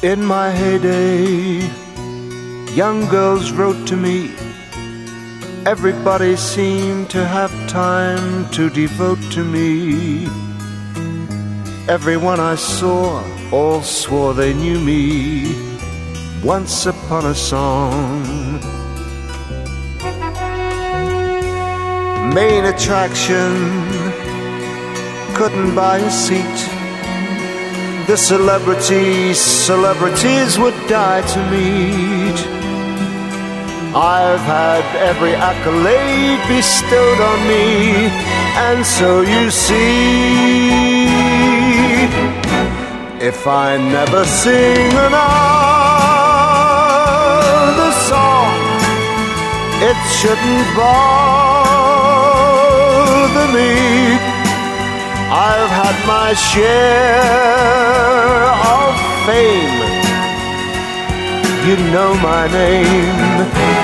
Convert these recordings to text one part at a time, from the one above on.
In my heyday, young girls wrote to me. Everybody seemed to have time to devote to me. Everyone I saw all swore they knew me. Once upon a song, main attraction, couldn't buy a seat. The celebrities would die to meet. I've had every accolade bestowed on me, and so you see, if I never sing another song, it shouldn't bother me. I've had my share of fame. You know my name.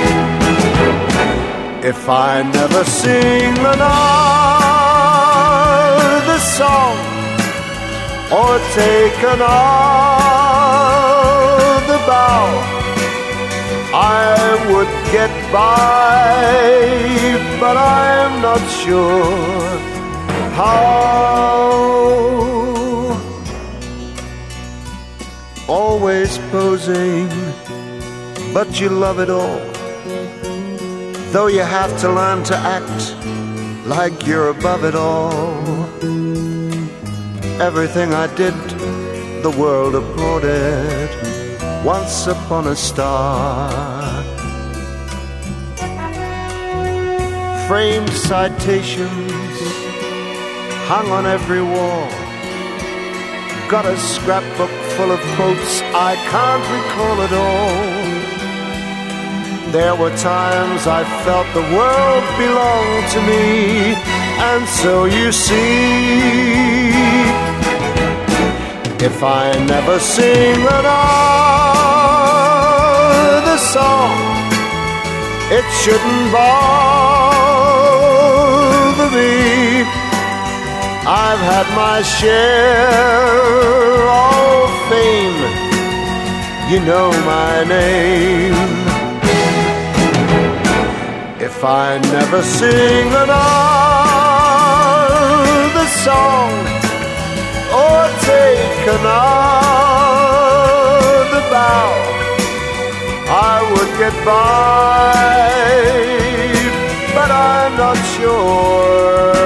If I never sing another song or take another bow, I would get by, but I'm not sure how. Always posing, but you love it all, though you have to learn to act like you're above it all. Everything I did, the world applauded. Once upon a star, framed citations hung on every wall. Got a scrapbook full of quotes, I can't recall it all. There were times I felt the world belonged to me, and so you see, if I never sing another song, it shouldn't bother me. I've had my share of fame. You know my name. If I never sing another song or take another bow, I would get by, but I'm not sure